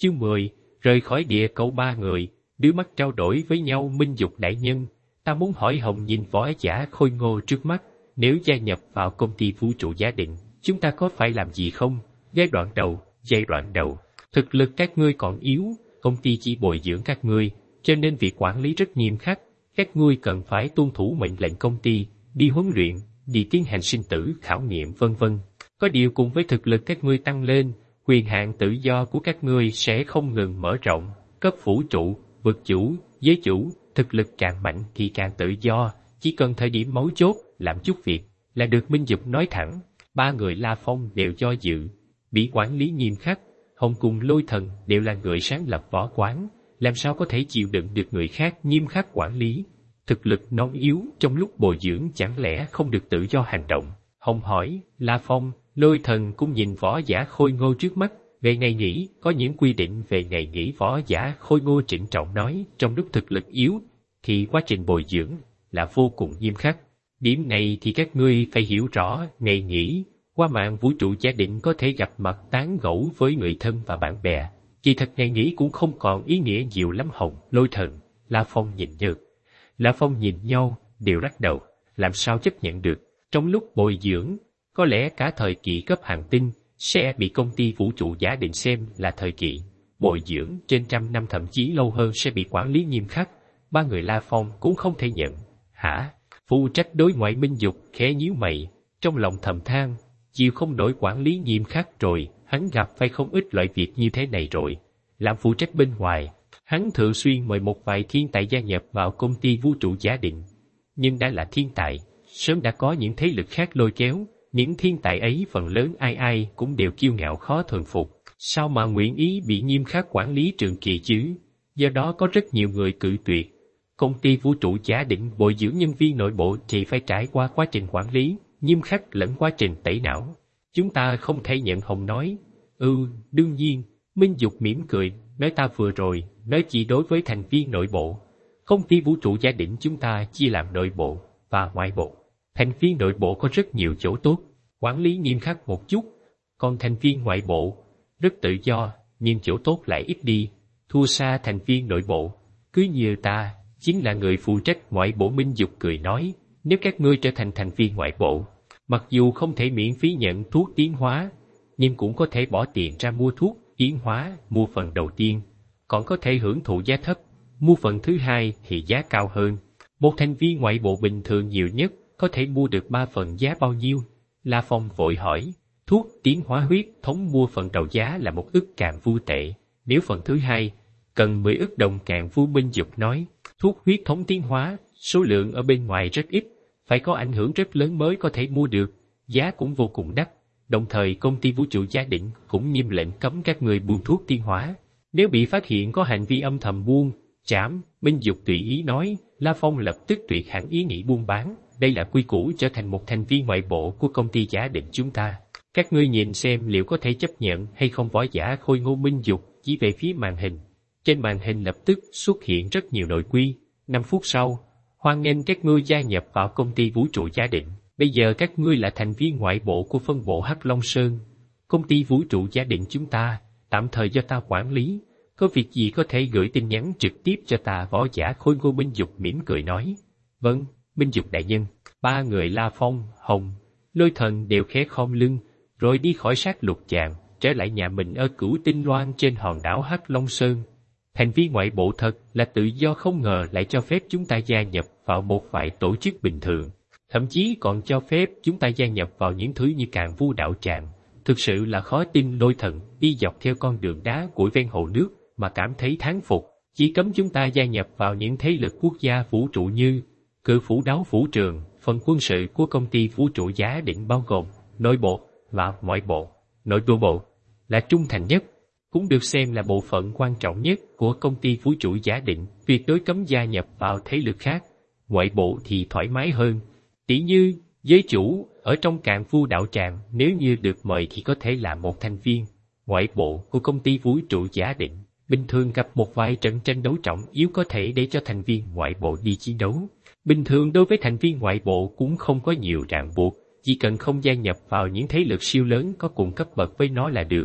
Chương 10, rời khỏi địa cầu ba người, đưa mắt trao đổi với nhau. Minh Dục đại nhân, ta muốn hỏi Hồng nhìn võ giả khôi ngô trước mắt, nếu gia nhập vào công ty vũ trụ Giả Định, chúng ta có phải làm gì không? Giai đoạn đầu, thực lực các ngươi còn yếu, công ty chỉ bồi dưỡng các ngươi, cho nên việc quản lý rất nghiêm khắc. Các ngươi cần phải tuân thủ mệnh lệnh công ty, đi huấn luyện, đi tiến hành sinh tử khảo nghiệm vân vân. Có điều cùng với thực lực các ngươi tăng lên, quyền hạn tự do của các ngươi sẽ không ngừng mở rộng. Cấp vũ trụ, vực chủ, giới chủ, thực lực càng mạnh thì càng tự do, chỉ cần thời điểm mấu chốt làm chút việc là được. Minh Dục nói thẳng. Ba người La Phong đều do dự, bị quản lý nghiêm khắc. Hồng cùng Lôi Thần đều là người sáng lập võ quán, làm sao có thể chịu đựng được người khác nghiêm khắc quản lý? Thực lực non yếu trong lúc bồi dưỡng chẳng lẽ không được tự do hành động? Hồng hỏi. La Phong, Lôi Thần cũng nhìn võ giả khôi ngô trước mắt. Về ngày nghỉ, có những quy định về ngày nghỉ. Võ giả khôi ngô trịnh trọng nói. Trong lúc thực lực yếu thì quá trình bồi dưỡng là vô cùng nghiêm khắc. Điểm này thì các ngươi phải hiểu rõ. Ngày nghỉ, qua mạng vũ trụ Giả Định có thể gặp mặt tán gẫu với người thân và bạn bè. Kỳ thật ngày nghỉ cũng không còn ý nghĩa nhiều lắm. Hồng, Lôi Thần, La Phong nhìn Nhược, La Phong nhìn nhau, đều lắc đầu. Làm sao chấp nhận được? Trong lúc bồi dưỡng, có lẽ cả thời kỳ cấp hành tinh sẽ bị công ty vũ trụ Giả Định xem là thời kỳ bồi dưỡng trên 100 năm thậm chí lâu hơn sẽ bị quản lý nghiêm khắc. Ba người La Phong cũng không thể nhận. Hả? Phụ trách đối ngoại Minh Dục khẽ nhíu mày, trong lòng thầm than, chịu không nổi quản lý nghiêm khắc rồi, hắn gặp phải không ít loại việc như thế này rồi. Làm phụ trách bên ngoài, hắn thường xuyên mời một vài thiên tài gia nhập vào công ty vũ trụ Giả Định. Nhưng đã là thiên tài, sớm đã có những thế lực khác lôi kéo. Những thiên tài ấy phần lớn ai cũng đều kiêu ngạo khó thuần phục, sao mà nguyện ý bị nghiêm khắc quản lý trường kỳ chứ? Do đó có rất nhiều người cự tuyệt. Công ty vũ trụ Giả Định bồi dưỡng nhân viên nội bộ thì phải trải qua quá trình quản lý nghiêm khắc lẫn quá trình tẩy não. Chúng ta không thể nhận. Hồng nói. Đương nhiên. Minh Dục mỉm cười, nói ta vừa rồi nói chỉ đối với thành viên nội bộ. Công ty vũ trụ Giả Định chúng ta chia làm nội bộ và ngoại bộ. Thành viên nội bộ có rất nhiều chỗ tốt, quản lý nghiêm khắc một chút, còn thành viên ngoại bộ rất tự do, nhưng chỗ tốt lại ít đi, thua xa thành viên nội bộ. Cứ như ta chính là người phụ trách ngoại bộ. Minh Dục cười nói. Nếu các ngươi trở thành thành viên ngoại bộ, mặc dù không thể miễn phí nhận thuốc tiến hóa, nhưng cũng có thể bỏ tiền ra mua thuốc tiến hóa. Mua phần đầu tiên còn có thể hưởng thụ giá thấp, mua phần thứ hai thì giá cao hơn. Một thành viên ngoại bộ bình thường nhiều nhất có thể mua được 3 phần giá bao nhiêu? La Phong vội hỏi. Thuốc tiến hóa huyết thống mua phần đầu giá là 1 ức càn vu tệ, nếu phần thứ hai cần 10 ức đồng càn vu. Minh Dục nói. Thuốc huyết thống tiến hóa, số lượng ở bên ngoài rất ít, phải có ảnh hưởng rất lớn mới có thể mua được, giá cũng vô cùng đắt. Đồng thời công ty vũ trụ Giả Định cũng nghiêm lệnh cấm các người buôn thuốc tiến hóa. Nếu bị phát hiện có hành vi âm thầm buôn, trảm. Minh Dục tùy ý nói. La Phong lập tức tuyệt hẳn ý nghĩ buôn bán. Đây là quy củ trở thành một thành viên ngoại bộ của công ty Giả Định chúng ta. Các ngươi nhìn xem liệu có thể chấp nhận hay không? Võ giả khôi ngô Minh Dục chỉ về phía màn hình. Trên màn hình lập tức xuất hiện rất nhiều nội quy. 5 phút sau, hoan nghênh các ngươi gia nhập vào công ty vũ trụ Giả Định. Bây giờ các ngươi là thành viên ngoại bộ của phân bộ Hắc Long Sơn. Công ty vũ trụ Giả Định chúng ta tạm thời do ta quản lý. Có việc gì có thể gửi tin nhắn trực tiếp cho ta. Võ giả khôi ngô Minh Dục mỉm cười nói. Vâng, Minh Dục đại nhân. Ba người La Phong, Hồng, Lôi Thần đều khẽ khom lưng, rồi đi khỏi sát lục tràng, trở lại nhà mình ở Cửu Tinh Loan trên hòn đảo Hắc Long Sơn. Thành viên ngoại bộ thật là tự do, không ngờ lại cho phép chúng ta gia nhập vào một vài tổ chức bình thường, thậm chí còn cho phép chúng ta gia nhập vào những thứ như Càn Vu đạo tràng. Thực sự là khó tin. Lôi Thần đi dọc theo con đường đá của ven hồ nước mà cảm thấy thán phục. Chỉ cấm chúng ta gia nhập vào những thế lực quốc gia vũ trụ như Cự Phủ Đấu Vũ Trường. Phần quân sự của công ty vũ trụ Giả Định bao gồm nội bộ và ngoại bộ. Nội bộ là trung thành nhất, cũng được xem là bộ phận quan trọng nhất của công ty vũ trụ Giả Định, tuyệt đối cấm gia nhập vào thế lực khác. Ngoại bộ thì thoải mái hơn, tỉ như giới chủ ở trong Càn Vu đạo tràng, nếu như được mời thì có thể là một thành viên ngoại bộ của công ty vũ trụ Giả Định. Bình thường gặp một vài trận tranh đấu trọng yếu có thể để cho thành viên ngoại bộ đi chiến đấu. Bình thường đối với thành viên ngoại bộ cũng không có nhiều ràng buộc, chỉ cần không gia nhập vào những thế lực siêu lớn có cùng cấp bậc với nó là được.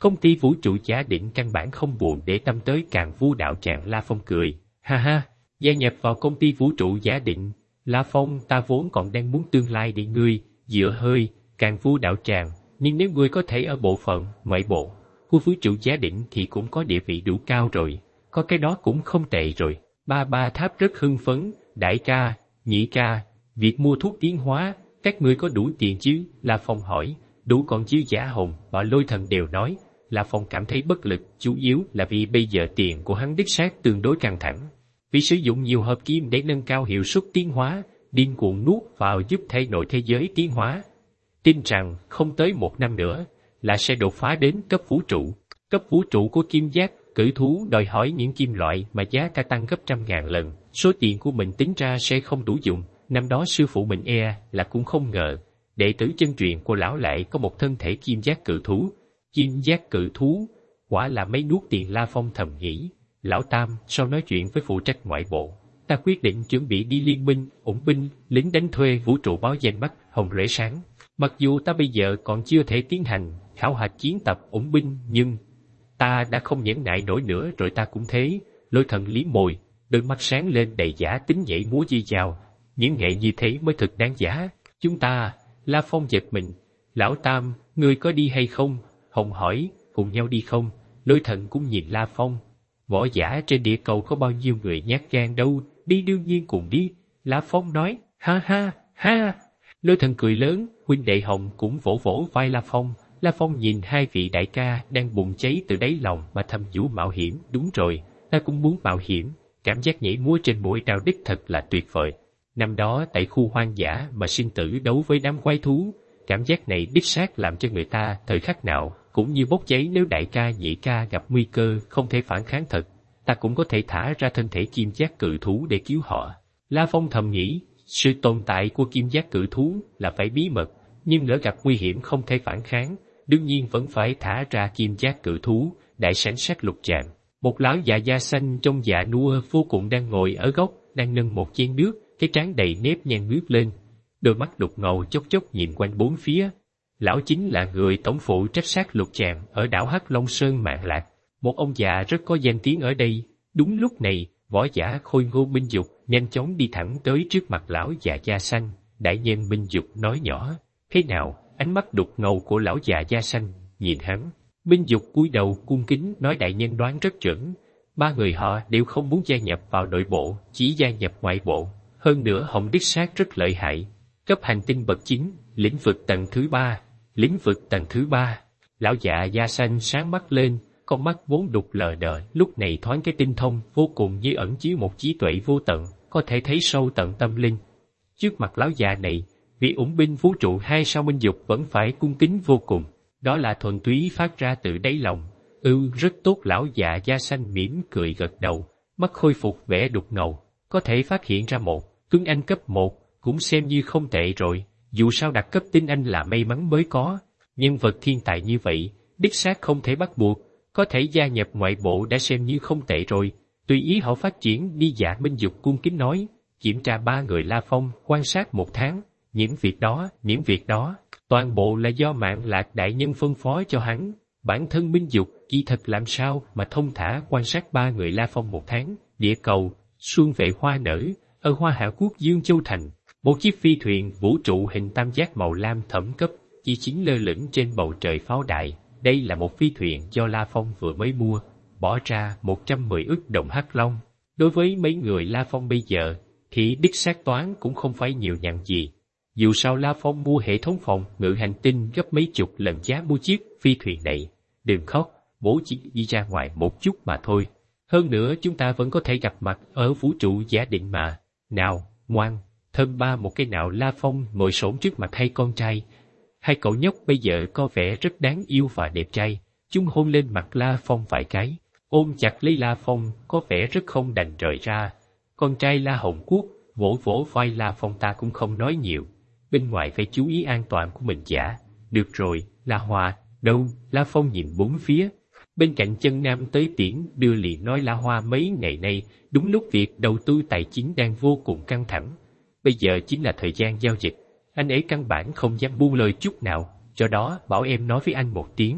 Công ty vũ trụ Giả Định căn bản không buồn để tâm tới Càn Vu đạo tràng. La Phong cười, ha ha, gia nhập vào công ty vũ trụ Giả Định. La Phong, ta vốn còn đang muốn tương lai để ngươi dựa hơi Càn Vu đạo tràng, nhưng nếu ngươi có thể ở bộ phận ngoại bộ của vũ trụ Giả Định thì cũng có địa vị đủ cao rồi, có cái đó cũng không tệ rồi. Ba Tháp rất hưng phấn, đại ca, nhị ca, việc mua thuốc tiến hóa, các ngươi có đủ tiền chứ? La Phong hỏi. Đủ còn chứ Giả Hồng và Lôi Thần đều nói. La Phong cảm thấy bất lực, chủ yếu là vì bây giờ tiền của hắn đích xác tương đối căng thẳng. Vì sử dụng nhiều hợp kim để nâng cao hiệu suất tiến hóa, điên cuồng nuốt vào giúp thay đổi thế giới tiến hóa. Tin rằng không tới 1 năm nữa là sẽ đột phá đến cấp vũ trụ. Cấp vũ trụ của kim giác cử thú đòi hỏi những kim loại mà giá cả tăng gấp 100.000 lần. Số tiền của mình tính ra sẽ không đủ dùng. Năm đó sư phụ mình là cũng không ngờ, đệ tử chân truyền của lão lại có một thân thể kim giác cự thú. Kim giác cự thú, quả là mấy nuốt tiền. La Phong thầm nghĩ. Lão Tam, sau nói chuyện với phụ trách ngoại bộ, ta quyết định chuẩn bị đi liên minh, ủng binh, lính đánh thuê vũ trụ báo danh Bắc, Hồng Rễ Sáng. Mặc dù ta bây giờ còn chưa thể tiến hành khảo hạch chiến tập ủng binh, nhưng ta đã không nhẫn nại nổi nữa rồi. Ta cũng thế. Lôi Thần liếm môi, đôi mắt sáng lên đầy giả tính nhảy múa di dao. Những nghệ như thế mới thực đáng giá. Chúng ta, La Phong giật mình. Lão Tam, ngươi có đi hay không? Hồng hỏi, cùng nhau đi không? Lôi Thần cũng nhìn La Phong. Võ giả trên địa cầu có bao nhiêu người nhát gan đâu, đi đương nhiên cùng đi. La Phong nói, ha ha, ha. Lôi Thần cười lớn, huynh đệ Hồng cũng vỗ vỗ vai La Phong. La Phong nhìn hai vị đại ca đang bùng cháy từ đáy lòng mà thầm nhủ mạo hiểm. Đúng rồi, ta cũng muốn mạo hiểm. Cảm giác nhảy múa trên mũi đao đích thật là tuyệt vời. Năm đó tại khu hoang dã mà sinh tử đấu với đám quái thú, cảm giác này đích xác làm cho người ta thời khắc nào cũng như bốc cháy. Nếu đại ca nhị ca gặp nguy cơ không thể phản kháng thật, ta cũng có thể thả ra thân thể kim giác cự thú để cứu họ. La Phong thầm nghĩ, sự tồn tại của kim giác cự thú là phải bí mật, nhưng lỡ gặp nguy hiểm không thể phản kháng, đương nhiên vẫn phải thả ra kim giác cự thú. Đại sảnh sát lục tràng, một lão già da xanh trông già nua vô cùng đang ngồi ở góc, đang nâng một chén nước, cái trán đầy nếp nhăn ngước lên, đôi mắt đục ngầu chốc chốc nhìn quanh bốn phía. Lão chính là người tổng phụ trách sát lục tràng ở đảo Hắc Long Sơn Mạn Lạc, một ông già rất có danh tiếng ở đây. Đúng lúc này, võ giả khôi ngô Minh Dục nhanh chóng đi thẳng tới trước mặt lão già da xanh. Đại nhân Minh Dục nói nhỏ, thế nào? Ánh mắt đục ngầu của lão già da xanh nhìn hắn. Minh Dục cúi đầu cung kính nói, đại nhân đoán rất chuẩn. 3 người họ đều không muốn gia nhập vào nội bộ, chỉ gia nhập ngoại bộ. Hơn nữa Hồng đích xác rất lợi hại, cấp hành tinh bậc 9, lĩnh vực tầng thứ 3. Lĩnh vực tầng thứ 3. Lão già da xanh sáng mắt lên, con mắt vốn đục lờ đờ lúc này thoáng cái tinh thông vô cùng, như ẩn chứa một trí tuệ vô tận, có thể thấy sâu tận tâm linh. Trước mặt lão già này, vị ủng binh vũ trụ 2 sao Minh Dục vẫn phải cung kính vô cùng, đó là thuần túy phát ra từ đáy lòng. Rất tốt. Lão già da xanh mỉm cười gật đầu, mắt khôi phục vẻ đục ngầu, có thể phát hiện ra một Tuấn Anh cấp 1, cũng xem như không tệ rồi. Dù sao đặt cấp tinh Anh là may mắn mới có. Nhân vật thiên tài như vậy, đích xác không thể bắt buộc, có thể gia nhập ngoại bộ đã xem như không tệ rồi. Tùy ý họ phát triển đi. Dạ Minh Dục cung kính nói, kiểm tra 3 người La Phong, quan sát 1 tháng, những việc đó, toàn bộ là do Mạn Lạc đại nhân phân phó cho hắn. Bản thân Minh Dục kỳ thật làm sao mà thông thả quan sát 3 người La Phong 1 tháng. Địa cầu, xuân vệ hoa nở, ở Hoa Hạ Quốc Dương Châu Thành, một chiếc phi thuyền vũ trụ hình tam giác màu lam thẫm cấp, chi chính lơ lửng trên bầu trời pháo đài. Đây là một phi thuyền do La Phong vừa mới mua, bỏ ra 110 ức đồng Hắc Long. Đối với mấy người La Phong bây giờ, thì đích xác toán cũng không phải nhiều nhằn gì. Dù sao La Phong mua hệ thống phòng ngự hành tinh gấp mấy chục lần giá mua chiếc phi thuyền này. Đừng khóc, bố chỉ đi ra ngoài một chút mà thôi. Hơn nữa chúng ta vẫn có thể gặp mặt ở vũ trụ Giả Định mà. Nào, ngoan, thơm ba một cái nào. La Phong ngồi xổm trước mặt hai con trai. Hai cậu nhóc bây giờ có vẻ rất đáng yêu và đẹp trai. Chúng hôn lên mặt La Phong vài cái, ôm chặt lấy La Phong, có vẻ rất không đành rời ra. Con trai La Hồng Quốc vỗ vỗ vai La Phong, ta cũng không nói nhiều, bên ngoài phải chú ý an toàn của mình giả. Được rồi, La Hoa, đâu? La Phong nhìn bốn phía. Bên cạnh chân nam tới tiễn đưa liền nói La Hoa mấy ngày nay, đúng lúc việc đầu tư tài chính đang vô cùng căng thẳng. Bây giờ chính là thời gian giao dịch. Anh ấy căn bản không dám buông lời chút nào, do đó bảo em nói với anh một tiếng.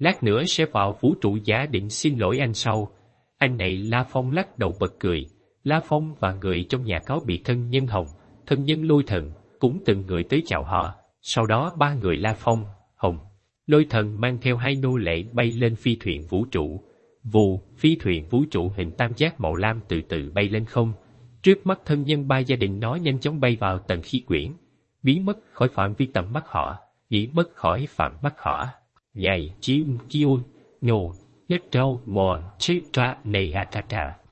Lát nữa sẽ vào vũ trụ giả định xin lỗi anh sau. Anh này La Phong lắc đầu bật cười. La Phong và người trong nhà cáo biệt thân nhân Hồng, thân nhân Lôi Thần, cũng từng người tới chào họ. Sau đó ba người La Phong, Hồng, Lôi Thần mang theo hai nô lệ bay lên phi thuyền vũ trụ. Vù, phi thuyền vũ trụ hình tam giác màu lam từ từ bay lên không. Trước mắt thân nhân ba gia đình nó nhanh chóng bay vào tầng khí quyển, biến mất khỏi phạm vi tầm mắt họ, biến mất khỏi phạm mắt họ. Dày, chim, kiêu, nhô, nhất trâu, mò, chết tra, nề hạ trà trà.